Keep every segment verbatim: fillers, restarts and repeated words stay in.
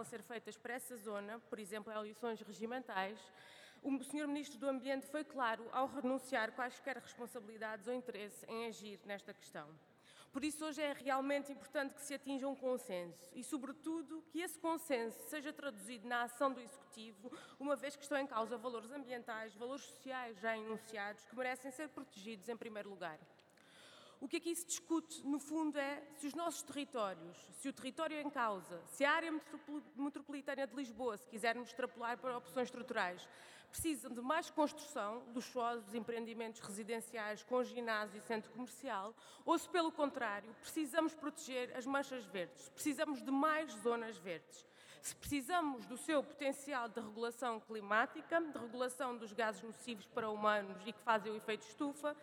ser feitas para essa zona, por exemplo, eleições regimentais, o senhor Ministro do Ambiente foi claro ao renunciar quaisquer responsabilidades ou interesse em agir nesta questão. Por isso, hoje é realmente importante que se atinja um consenso e, sobretudo, que esse consenso seja traduzido na ação do Executivo, uma vez que estão em causa valores ambientais, valores sociais já enunciados, que merecem ser protegidos em primeiro lugar. O que aqui se discute, no fundo, é se os nossos territórios, se o território em causa, se a área metropolitana de Lisboa, se quisermos extrapolar para opções estruturais, precisam de mais construção, luxuosos empreendimentos residenciais com ginásio e centro comercial, ou se, pelo contrário, precisamos proteger as manchas verdes, precisamos de mais zonas verdes. Se precisamos do seu potencial de regulação climática, de regulação dos gases nocivos para humanos e que fazem o efeito estufa,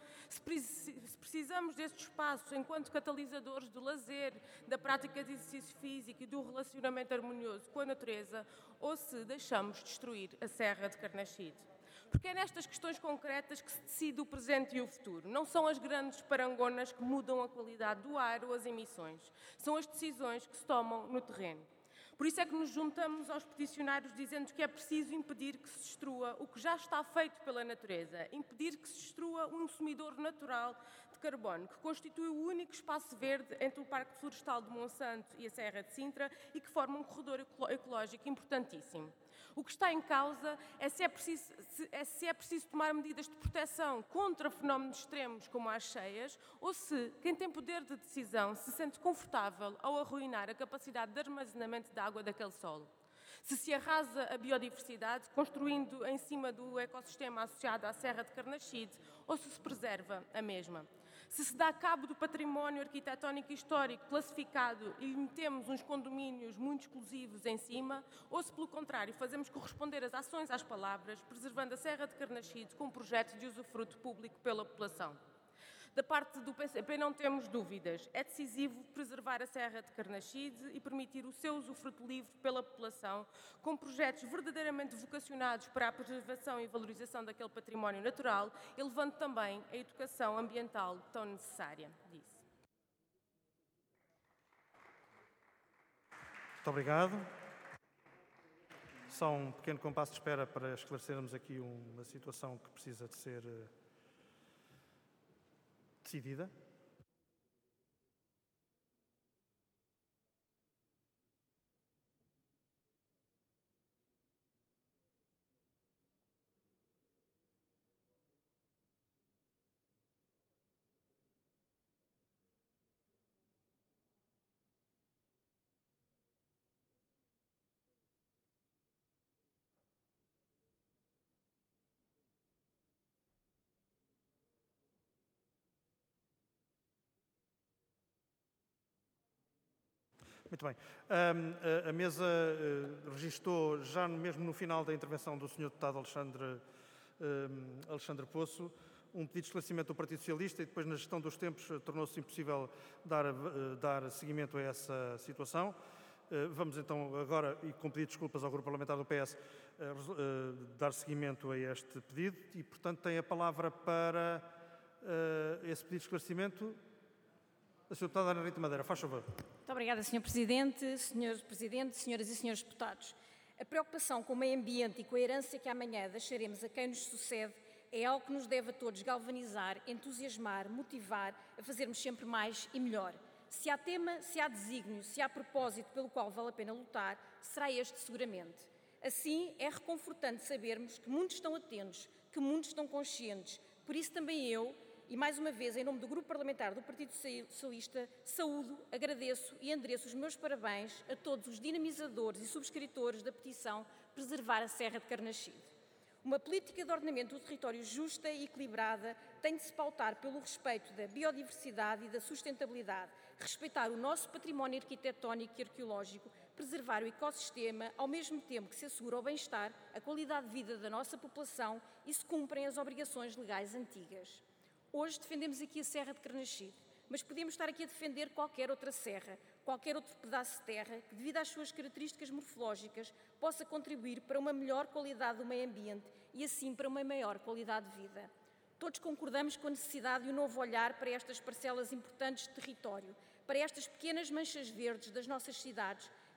se precisamos destes espaços enquanto catalisadores do lazer, da prática de exercício físico e do relacionamento harmonioso com a natureza, ou se deixamos destruir a Serra de Carnaxide. Porque é nestas questões concretas que se decide o presente e o futuro. Não são as grandes parangonas que mudam a qualidade do ar ou as emissões. São as decisões que se tomam no terreno. Por isso é que nos juntamos aos peticionários dizendo que é preciso impedir que se destrua o que já está feito pela natureza, impedir que se destrua um sumidor natural de carbono, que constitui o único espaço verde entre o Parque Florestal de Monsanto e a Serra de Sintra e que forma um corredor ecológico importantíssimo. O que está em causa é se é preciso, se é, se é preciso tomar medidas de proteção contra fenómenos extremos como as cheias ou se quem tem poder de decisão se sente confortável ao arruinar a capacidade de armazenamento de água daquele solo. Se se arrasa a biodiversidade, construindo em cima do ecossistema associado à Serra de Carnaxide, ou se se preserva a mesma. Se se dá cabo do património arquitetónico e histórico classificado e lhe metemos uns condomínios muito exclusivos em cima, ou se, pelo contrário, fazemos corresponder as ações às palavras, preservando a Serra de Carnaxide com um projeto de usufruto público pela população. Da parte do P C P não temos dúvidas. É decisivo preservar a Serra de Carnaxide e permitir o seu usufruto livre pela população, com projetos verdadeiramente vocacionados para a preservação e valorização daquele património natural, elevando também a educação ambiental tão necessária. Disse. Muito obrigado. Só um pequeno compasso de espera para esclarecermos aqui uma situação que precisa de ser decidida. Muito bem. Um, a, a mesa uh, registou, já mesmo no final da intervenção do senhor Deputado Alexandre, um, Alexandre Poço, um pedido de esclarecimento do Partido Socialista e depois, na gestão dos tempos, tornou-se impossível dar, uh, dar seguimento a essa situação. Uh, vamos então agora, e com pedido de desculpas ao Grupo Parlamentar do P S, uh, uh, dar seguimento a este pedido e, portanto, tem a palavra para uh, esse pedido de esclarecimento a senhora Deputada Ana Rita Madeira. Faz favor. Muito obrigada, senhor Presidente, senhor Presidente, senhoras e senhores deputados. A preocupação com o meio ambiente e com a herança que amanhã deixaremos a quem nos sucede é algo que nos deve a todos galvanizar, entusiasmar, motivar a fazermos sempre mais e melhor. Se há tema, se há desígnio, se há propósito pelo qual vale a pena lutar, será este seguramente. Assim, é reconfortante sabermos que muitos estão atentos, que muitos estão conscientes. Por isso também eu, e mais uma vez, em nome do Grupo Parlamentar do Partido Socialista, saúdo, agradeço e endereço os meus parabéns a todos os dinamizadores e subscritores da petição Preservar a Serra de Carnaxide. Uma política de ordenamento do território justa e equilibrada tem de se pautar pelo respeito da biodiversidade e da sustentabilidade, respeitar o nosso património arquitetónico e arqueológico, preservar o ecossistema, ao mesmo tempo que se assegura o bem-estar, a qualidade de vida da nossa população e se cumprem as obrigações legais antigas. Hoje defendemos aqui a Serra de Carnaxide, mas podíamos estar aqui a defender qualquer outra serra, qualquer outro pedaço de terra que, devido às suas características morfológicas, possa contribuir para uma melhor qualidade do meio ambiente e, assim, para uma maior qualidade de vida. Todos concordamos com a necessidade de um novo olhar para estas parcelas importantes de território, para estas pequenas manchas verdes das nossas cidades,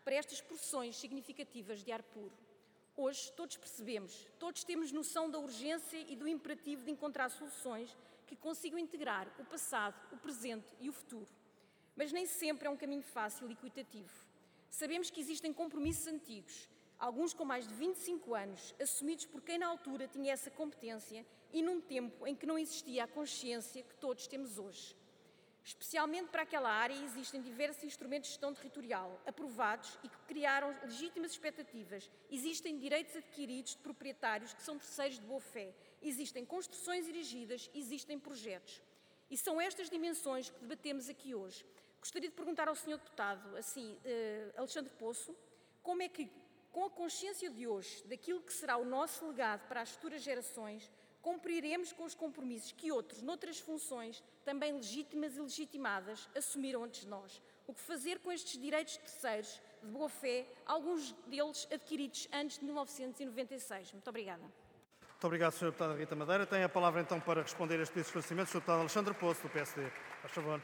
para estas porções significativas de ar puro. Hoje, todos percebemos, todos temos noção da urgência e do imperativo de encontrar soluções que consigam integrar o passado, o presente e o futuro. Mas nem sempre é um caminho fácil e equitativo. Sabemos que existem compromissos antigos, alguns com mais de vinte e cinco anos, assumidos por quem na altura tinha essa competência e num tempo em que não existia a consciência que todos temos hoje. Especialmente para aquela área existem diversos instrumentos de gestão territorial aprovados e que criaram legítimas expectativas. Existem direitos adquiridos de proprietários que são terceiros de boa-fé. Existem construções erigidas, existem projetos. E são estas dimensões que debatemos aqui hoje. Gostaria de perguntar ao senhor Deputado, assim, uh, Alexandre Poço, como é que, com a consciência de hoje daquilo que será o nosso legado para as futuras gerações, cumpriremos com os compromissos que outros, noutras funções, também legítimas e legitimadas, assumiram antes de nós. O que fazer com estes direitos de terceiros, de boa-fé, alguns deles adquiridos antes de mil novecentos e noventa e seis. Muito obrigada. Muito obrigado, senhora Deputada Rita Madeira. Tem a palavra, então, para responder a este esclarecimento, o senhor Deputado Alexandre Poço, do P S D. Faz favor.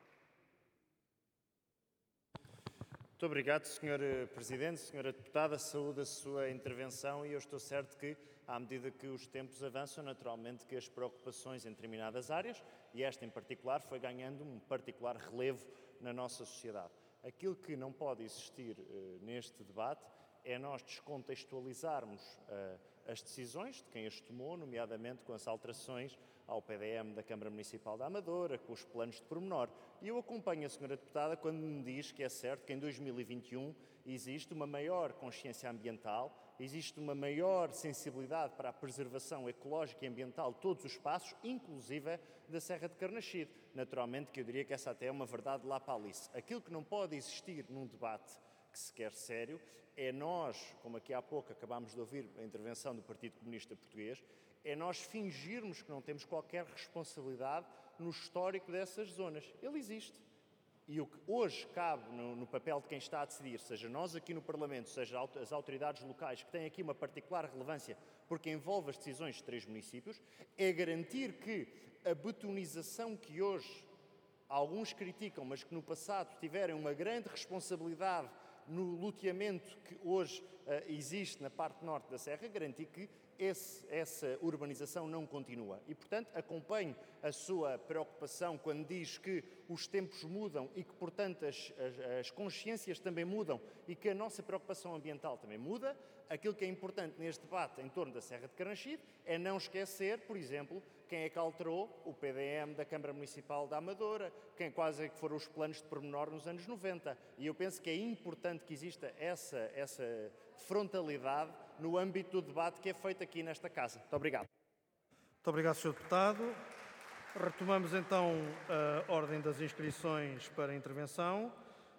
Muito obrigado, senhor Presidente. senhora Deputada, saúdo a sua intervenção e eu estou certo que, à medida que os tempos avançam, naturalmente que as preocupações em determinadas áreas, e esta em particular, foi ganhando um particular relevo na nossa sociedade. Aquilo que não pode existir uh, neste debate é nós descontextualizarmos uh, as decisões de quem as tomou, nomeadamente com as alterações ao P D M da Câmara Municipal da Amadora, com os planos de pormenor. E eu acompanho a senhora Deputada quando me diz que é certo que em dois mil e vinte e um existe uma maior consciência ambiental, existe uma maior sensibilidade para a preservação ecológica e ambiental de todos os espaços, inclusive da Serra de Carnaxide. Naturalmente que eu diria que essa até é uma verdade lá para Alice. Aquilo que não pode existir num debate que se quer sério é nós, como aqui há pouco acabámos de ouvir a intervenção do Partido Comunista Português, é nós fingirmos que não temos qualquer responsabilidade no histórico dessas zonas. Ele existe. E o que hoje cabe no, no papel de quem está a decidir, seja nós aqui no Parlamento, seja as autoridades locais, que têm aqui uma particular relevância porque envolve as decisões de três municípios, é garantir que a betonização que hoje alguns criticam, mas que no passado tiveram uma grande responsabilidade no loteamento que hoje uh, existe na parte norte da Serra, garantir que esse, essa urbanização não continua. E, portanto, acompanho a sua preocupação quando diz que os tempos mudam e que, portanto, as, as, as consciências também mudam e que a nossa preocupação ambiental também muda. Aquilo que é importante neste debate em torno da Serra de Carnaxide é não esquecer, por exemplo, quem é que alterou o P D M da Câmara Municipal da Amadora, quem quase é que foram os planos de pormenor nos anos noventa. E eu penso que é importante que exista essa, essa frontalidade no âmbito do debate que é feito aqui nesta Casa. Muito obrigado. Muito obrigado, senhor Deputado. Retomamos então a ordem das inscrições para intervenção,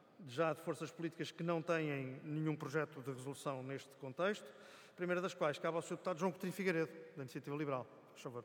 já de forças políticas que não têm nenhum projeto de resolução neste contexto, a primeira das quais cabe ao senhor Deputado João Coutinho Figueiredo, da Iniciativa Liberal. Por favor.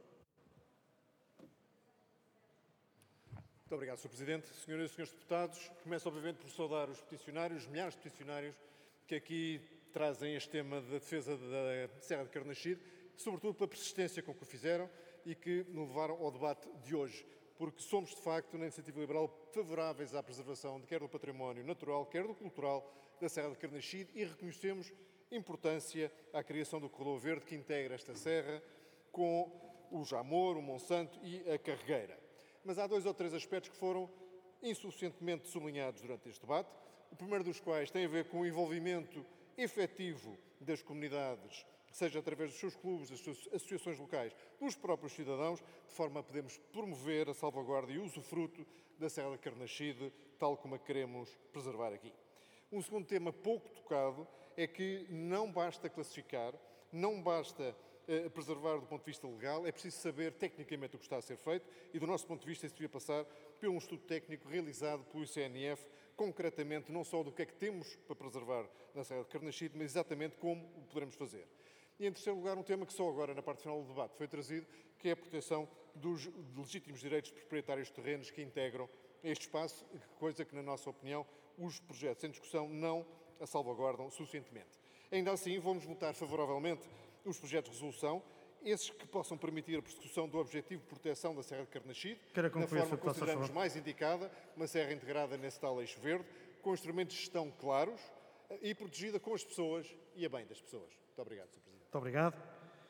Muito obrigado, senhor Presidente. Senhoras e senhores deputados, começo obviamente por saudar os peticionários, os milhares de peticionários que aqui trazem este tema da defesa da Serra de Carnaxide, sobretudo pela persistência com que o fizeram e que nos levaram ao debate de hoje, porque somos, de facto, na Iniciativa Liberal, favoráveis à preservação de quer do património natural, quer do cultural da Serra de Carnaxide e reconhecemos importância à criação do corredor verde que integra esta serra com o Jamor, o Monsanto e a Carregueira. Mas há dois ou três aspectos que foram insuficientemente sublinhados durante este debate, o primeiro dos quais tem a ver com o envolvimento efetivo das comunidades, seja através dos seus clubes, das suas associações locais, dos próprios cidadãos, de forma a podermos promover a salvaguarda e o usufruto da Serra de Carnaxide, tal como a queremos preservar aqui. Um segundo tema pouco tocado é que não basta classificar, não basta eh, preservar do ponto de vista legal, é preciso saber tecnicamente o que está a ser feito e, do nosso ponto de vista, isso devia passar por um estudo técnico realizado pelo I C N F, concretamente não só do que é que temos para preservar na Serra de Carnaxide, mas exatamente como o poderemos fazer. E, em terceiro lugar, um tema que só agora, na parte final do debate, foi trazido, que é a proteção dos legítimos direitos de proprietários de terrenos que integram este espaço, coisa que, na nossa opinião, os projetos em discussão não a salvaguardam suficientemente. Ainda assim, vamos votar favoravelmente os projetos de resolução, esses que possam permitir a persecução do objetivo de proteção da Serra de Carnaxide, da forma que consideramos mais indicada, uma serra integrada nesse tal eixo verde, com instrumentos de gestão claros, e protegida com as pessoas e a bem das pessoas. Muito obrigado, senhor Presidente. Muito obrigado.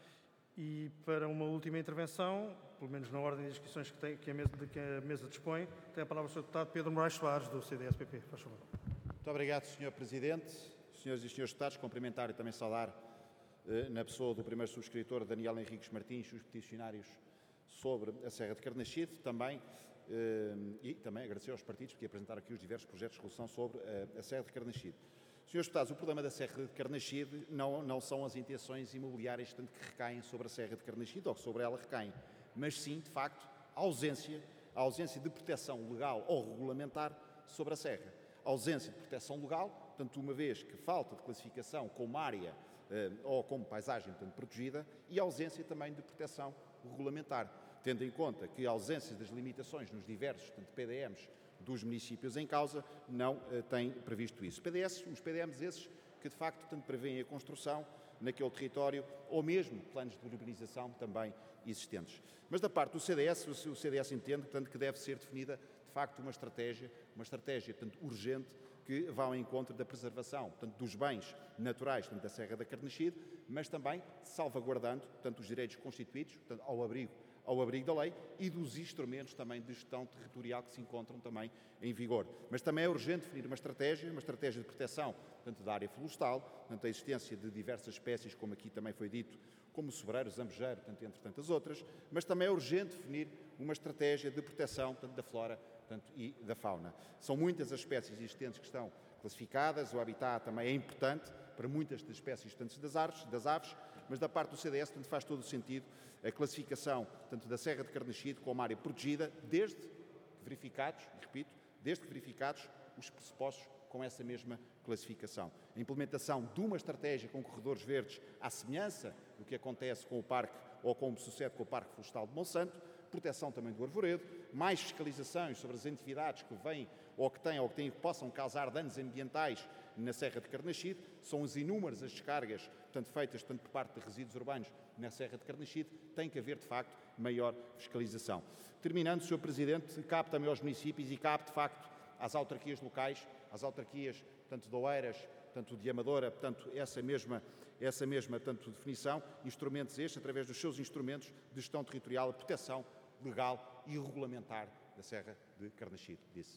E para uma última intervenção, pelo menos na ordem de inscrições que, tem, que, a, mesa, de, que a mesa dispõe, tem a palavra o senhor Deputado Pedro Moraes Soares, do C D S P P. Faz favor. Muito obrigado, senhor Presidente. Senhoras e senhores deputados, cumprimentar e também saudar, eh, na pessoa do primeiro subscritor, Daniel Henriques Martins, os peticionários sobre a Serra de Carnaxide, também, eh, e também agradecer aos partidos porque apresentaram aqui os diversos projetos de resolução sobre a, a Serra de Carnaxide. Senhores deputados, o problema da Serra de Carnaxide não, não são as intenções imobiliárias tanto que recaem sobre a Serra de Carnaxide ou que sobre ela recaem, mas sim, de facto, a ausência, a ausência de proteção legal ou regulamentar sobre a Serra. A ausência de proteção legal, portanto, uma vez que falta de classificação como área eh, ou como paisagem, portanto, protegida, e a ausência também de proteção regulamentar, tendo em conta que a ausência das limitações nos diversos, portanto, P D Ms dos municípios em causa não uh, tem previsto isso. P D S, os P D Ms esses que de facto tanto prevêem a construção naquele território ou mesmo planos de urbanização também existentes. Mas da parte do C D S, o C D S entende portanto, que deve ser definida de facto uma estratégia, uma estratégia portanto, urgente que vá ao encontro da preservação portanto, dos bens naturais portanto, da Serra da Carnaxide, mas também salvaguardando portanto, os direitos constituídos portanto, ao abrigo ao abrigo da lei e dos instrumentos também de gestão territorial que se encontram também em vigor. Mas também é urgente definir uma estratégia, uma estratégia de proteção, tanto da área florestal, tanto a existência de diversas espécies, como aqui também foi dito, como o sobreiro, o zambujeiro, tanto entre tantas outras, mas também é urgente definir uma estratégia de proteção, tanto da flora tanto, e da fauna. São muitas as espécies existentes que estão classificadas, o habitat também é importante para muitas das espécies, tanto das aves, das aves, mas da parte do C D S, portanto, faz todo o sentido a classificação tanto da Serra de Carnaxide como área protegida, desde que verificados, repito, desde que verificados os pressupostos com essa mesma classificação. A implementação de uma estratégia com corredores verdes à semelhança do que acontece com o Parque ou como sucede com o Parque Florestal de Monsanto, proteção também do arvoredo, mais fiscalizações sobre as atividades que vêm ou que têm ou que, têm, que possam causar danos ambientais na Serra de Carnaxide, são as inúmeras as descargas, portanto, feitas tanto por parte de resíduos urbanos na Serra de Carnaxide, tem que haver, de facto, maior fiscalização. Terminando, senhor Presidente, cabe também aos municípios e cabe, de facto, às autarquias locais, às autarquias, tanto de Oeiras, tanto de Amadora, portanto, essa mesma, essa mesma tanto, definição, instrumentos estes, através dos seus instrumentos de gestão territorial, a proteção legal e regulamentar da Serra de Carnaxide, disse.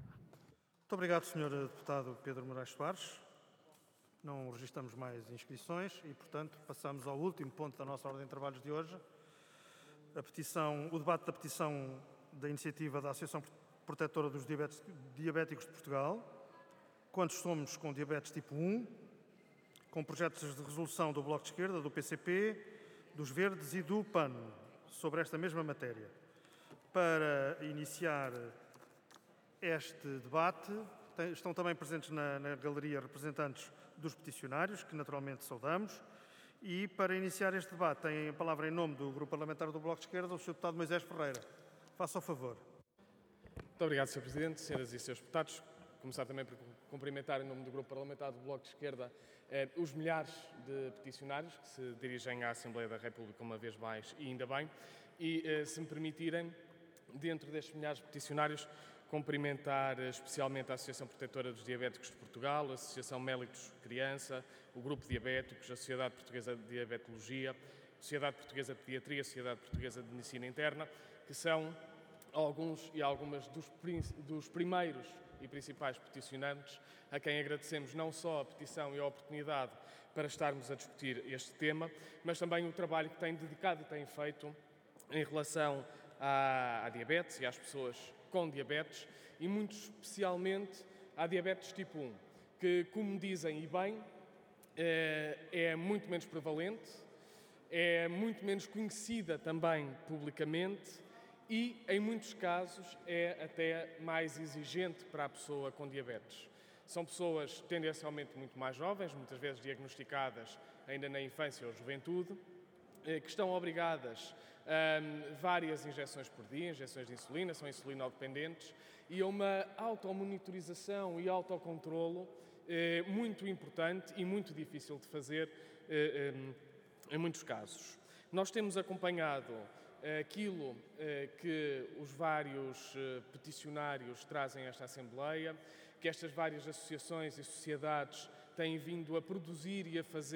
Muito obrigado, senhor Deputado Pedro Moraes Soares. Não registramos mais inscrições e, portanto, passamos ao último ponto da nossa ordem de trabalhos de hoje, a petição, o debate da petição da iniciativa da Associação Protetora dos Diabéticos de Portugal, quantos somos com diabetes tipo um, com projetos de resolução do Bloco de Esquerda, do P C P, dos Verdes e do P A N, sobre esta mesma matéria. Para iniciar este debate, estão também presentes na, na galeria representantes dos peticionários, que naturalmente saudamos, e para iniciar este debate tem a palavra em nome do Grupo Parlamentar do Bloco de Esquerda o senhor Deputado Moisés Ferreira. Faça o favor. Muito obrigado, senhor Presidente, senhoras e senhores deputados. Começar também por cumprimentar em nome do Grupo Parlamentar do Bloco de Esquerda eh, os milhares de peticionários que se dirigem à Assembleia da República uma vez mais e ainda bem. E, eh, se me permitirem, dentro destes milhares de peticionários, cumprimentar especialmente a Associação Protetora dos Diabéticos de Portugal, a Associação Mélicos Criança, o Grupo Diabéticos, a Sociedade Portuguesa de Diabetologia, a Sociedade Portuguesa de Pediatria, a Sociedade Portuguesa de Medicina Interna, que são alguns e algumas dos, dos primeiros e principais peticionantes, a quem agradecemos não só a petição e a oportunidade para estarmos a discutir este tema, mas também o trabalho que têm dedicado e têm feito em relação à, à diabetes e às pessoas com diabetes, e muito especialmente à diabetes tipo um, que, como dizem e bem, é muito menos prevalente, é muito menos conhecida também publicamente e, em muitos casos, é até mais exigente para a pessoa com diabetes. São pessoas tendencialmente muito mais jovens, muitas vezes diagnosticadas ainda na infância ou juventude, que estão obrigadas a várias injeções por dia, injeções de insulina, são insulinodependentes, e a uma automonitorização e autocontrolo eh, muito importante e muito difícil de fazer eh, eh, em muitos casos. Nós temos acompanhado eh, aquilo eh, que os vários eh, peticionários trazem a esta Assembleia, que estas várias associações e sociedades têm vindo a produzir e a fazer